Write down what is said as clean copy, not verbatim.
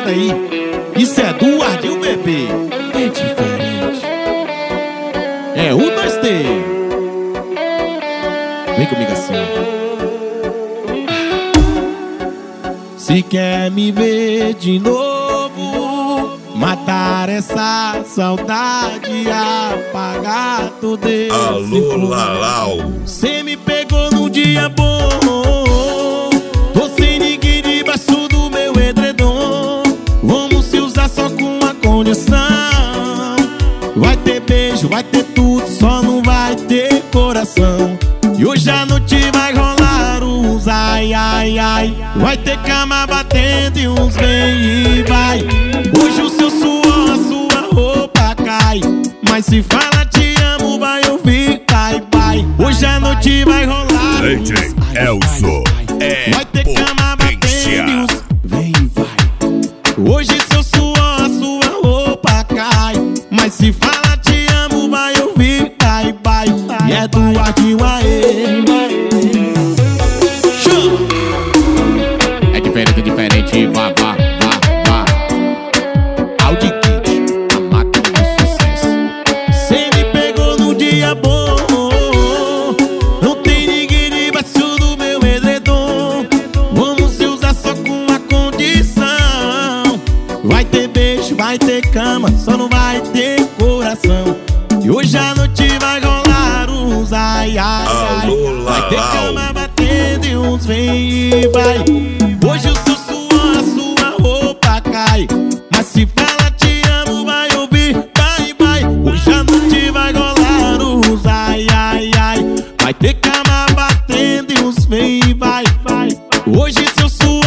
pesada aí. Isso é do Ardil Bebê. É diferente. É o 2T. Vem comigo assim. Se quer me ver de novo, matar essa saudade, apagar todo esse alô, Lalau. Cê me pegou num dia bom, tô sem ninguém debaixo do meu edredom. Vamos se usar só com uma condição. Vai ter beijo, vai ter tudo, só não vai ter coração. E hoje à noite vai rolar uns ai, ai, ai. Vai ter cama batendo e uns vem e vai. Hoje o seu suor, a sua roupa cai. Mas se fala te amo, vai ouvir bye, bye. Hoje à noite vai rolar DJ Elzo é vai ter cama batendo e uns vem e vai. Hoje seu suor, a sua roupa cai. Mas se fala te amo, vai ouvir bye, bye. E é do Ardil aê. É diferente, vá, vá, vá, vá. Audi Kit, a máquina do sucesso. Cê me pegou num dia bom, não tem ninguém debaixo do meu edredom. Vamos se usar só com uma condição. Vai ter beijo, vai ter cama, só não vai ter coração. E hoje à noite vai rolar uns ai, ai, ai. Vai ter cama batendo e uns vem e vai. Hoje o seu suor, a sua roupa cai. Mas se fala te amo, vai ouvir bye, bye. Hoje à noite vai rolar uns ai, ai, ai. Vai ter cama batendo e uns vem e vai. Hoje seu suor,